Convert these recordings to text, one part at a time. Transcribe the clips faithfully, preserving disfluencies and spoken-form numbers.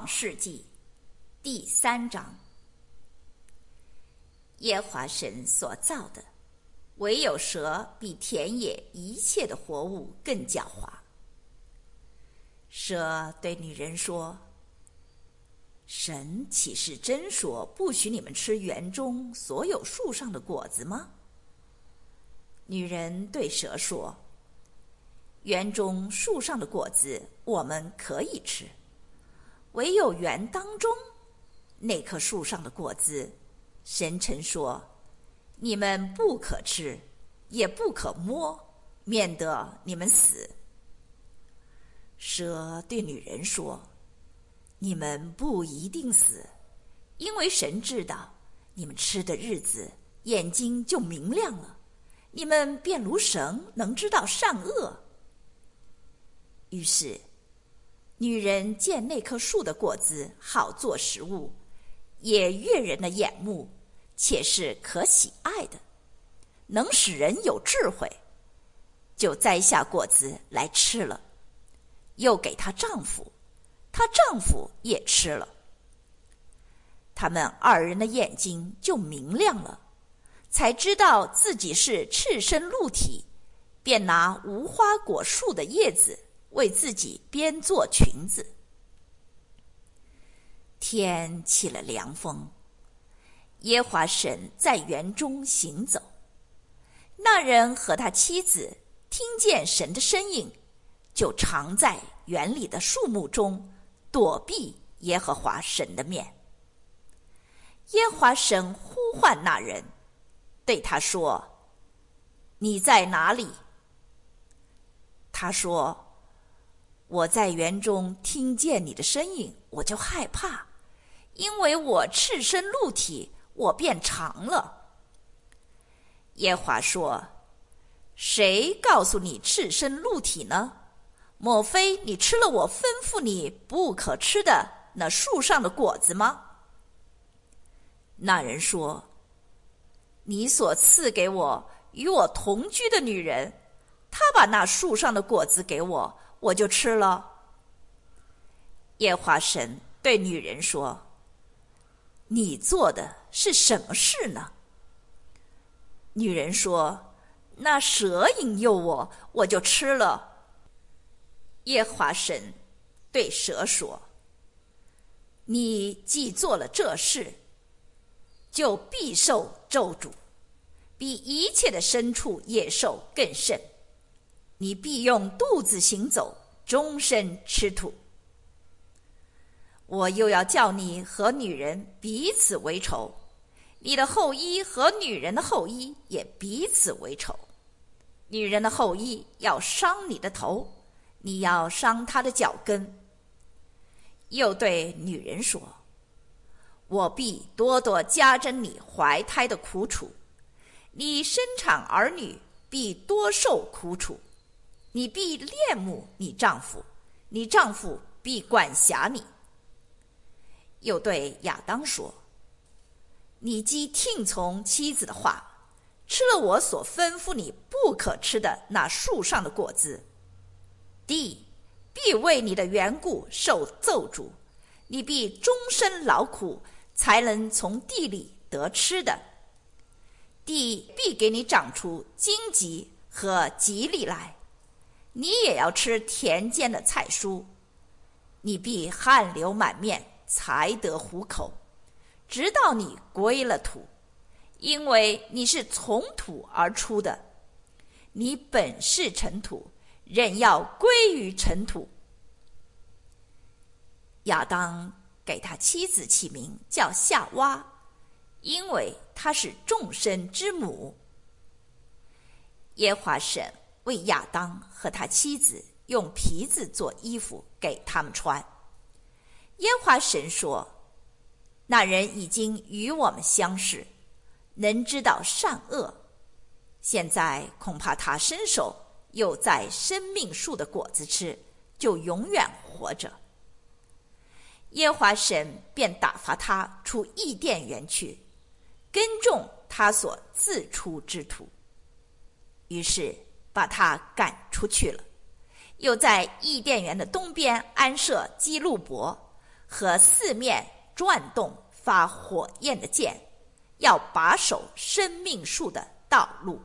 创世纪第三章。耶和华神所造的，唯有蛇比田野一切的活物更狡猾。蛇对女人说：神岂是真说不许你们吃园中所有树上的果子吗？女人对蛇说：园中树上的果子我们可以吃，唯有园当中那棵树上的果子，神曾说你们不可吃，也不可摸，免得你们死。蛇对女人说：你们不一定死，因为神知道你们吃的日子眼睛就明亮了，你们便如神，能知道善恶。于是女人见那棵树的果子好做食物，也悦人的眼目，且是可喜爱的，能使人有智慧，就摘下果子来吃了，又给她丈夫，她丈夫也吃了。他们二人的眼睛就明亮了，才知道自己是赤身露体，便拿无花果树的叶子为自己编做裙子。天起了凉风，耶和华神在园中行走。那人和他妻子听见神的声音，就藏在园里的树木中，躲避耶和华神的面。耶和华神呼唤那人，对他说：你在哪里？他说：我在园中听见你的声音，我就害怕，因为我赤身露体，我便藏了。耶和华说：谁告诉你赤身露体呢？莫非你吃了我吩咐你不可吃的那树上的果子吗？那人说：你所赐给我与我同居的女人，她把那树上的果子给我，我就吃了。耶和华神对女人说：你做的是什么事呢？女人说：那蛇引诱我，我就吃了。耶和华神对蛇说：你既做了这事，就必受咒诅，比一切的牲畜野兽更甚。你必用肚子行走，终身吃土。我又要叫你和女人彼此为仇，你的后裔和女人的后裔也彼此为仇。女人的后裔要伤你的头，你要伤她的脚跟。又对女人说：我必多多加增你怀胎的苦楚，你生产儿女必多受苦楚。你必恋慕你丈夫，你丈夫必管辖你。又对亚当说：你既听从妻子的话，吃了我所吩咐你不可吃的那树上的果子，地必为你的缘故受咒诅，你必终身劳苦，才能从地里得吃的。地必给你长出荆棘和棘藜来，你也要吃田间的菜蔬。你必汗流满面，才得糊口，直到你归了土，因为你是从土而出的。你本是尘土，仍要归于尘土。亚当给他妻子起名叫夏娃，因为她是众生之母。耶和华神为亚当和他妻子用皮子做衣服给他们穿。耶和华神说：那人已经与我们相识，能知道善恶，现在恐怕他伸手又在生命树的果子吃，就永远活着。耶和华神便打发他出伊甸园去，耕种他所自出之土。于是把他赶出去了，又在伊甸园的东边安设基路伯和四面转动发火焰的剑，要把守生命树的道路。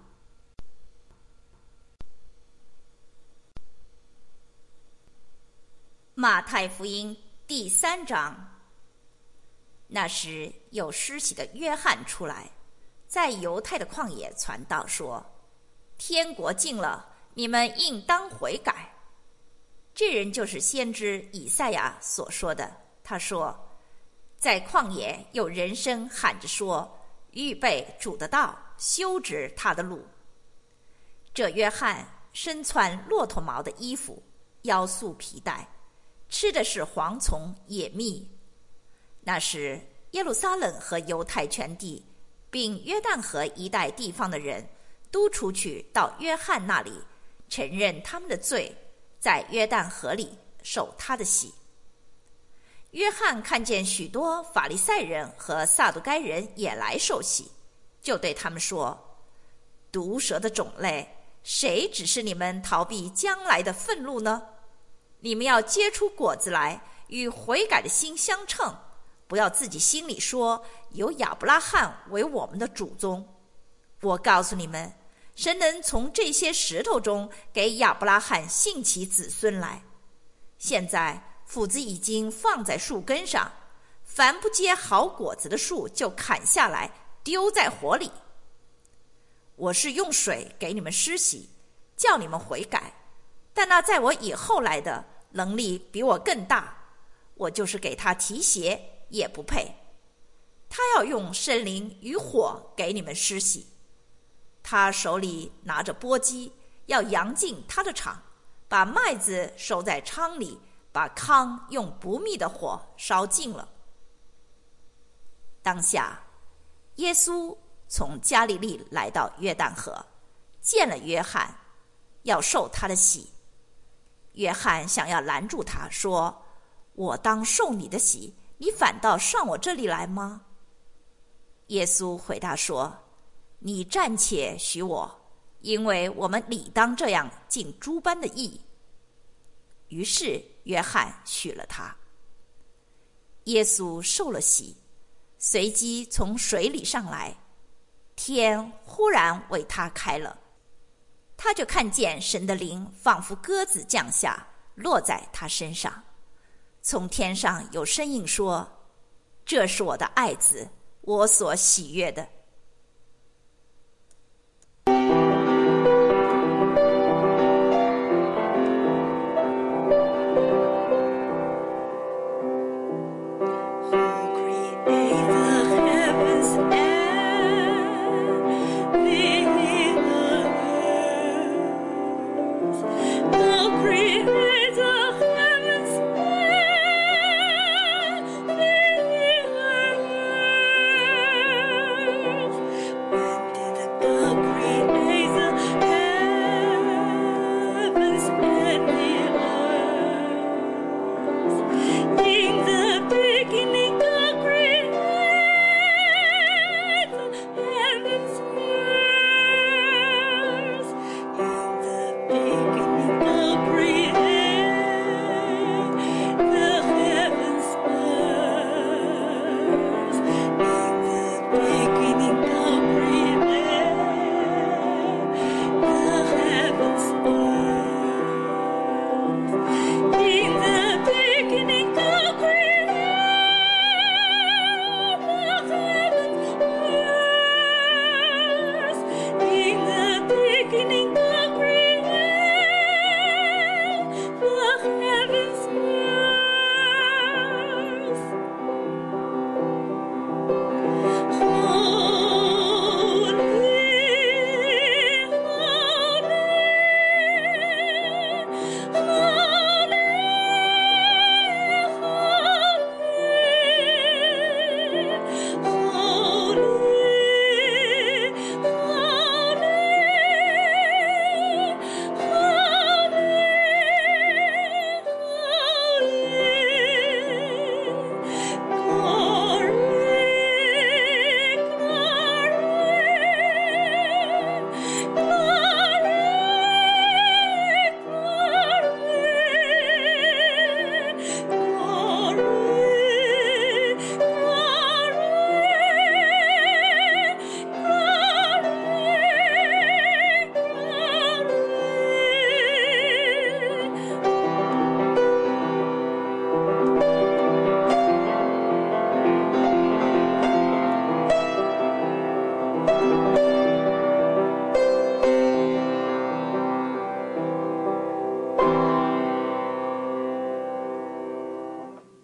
马太福音第三章。那时有施洗的约翰出来，在犹太的旷野传道说，天国近了，你们应当悔改。这人就是先知以赛亚所说的，他说，在旷野有人声喊着说，预备主的道，修直他的路。这约翰身穿骆驼毛的衣服，腰束皮带，吃的是蝗虫野蜜。那时耶路撒冷和犹太全地并约旦河一带地方的人都出去到约翰那里，承认他们的罪，在约旦河里受他的洗。约翰看见许多法利赛人和撒都该人也来受洗，就对他们说，毒蛇的种类，谁指示你们逃避将来的愤怒呢？你们要结出果子来，与悔改的心相称，不要自己心里说，有亚伯拉罕为我们的祖宗。我告诉你们，神能从这些石头中给亚伯拉罕兴起子孙来。现在斧子已经放在树根上，凡不结好果子的树就砍下来，丢在火里。我是用水给你们施洗，叫你们悔改，但那在我以后来的能力比我更大，我就是给他提鞋也不配。他要用圣灵与火给你们施洗，他手里拿着簸箕，要扬进他的场，把麦子收在仓里，把糠用不灭的火烧尽了。当下耶稣从加利利来到约旦河，见了约翰，要受他的洗。约翰想要拦住他，说，我当受你的洗，你反倒上我这里来吗？耶稣回答说，你暂且许我，因为我们理当这样尽诸般的义。于是约翰许了他。耶稣受了洗，随即从水里上来，天忽然为他开了，他就看见神的灵仿佛鸽子降下，落在他身上。从天上有声音说，这是我的爱子，我所喜悦的。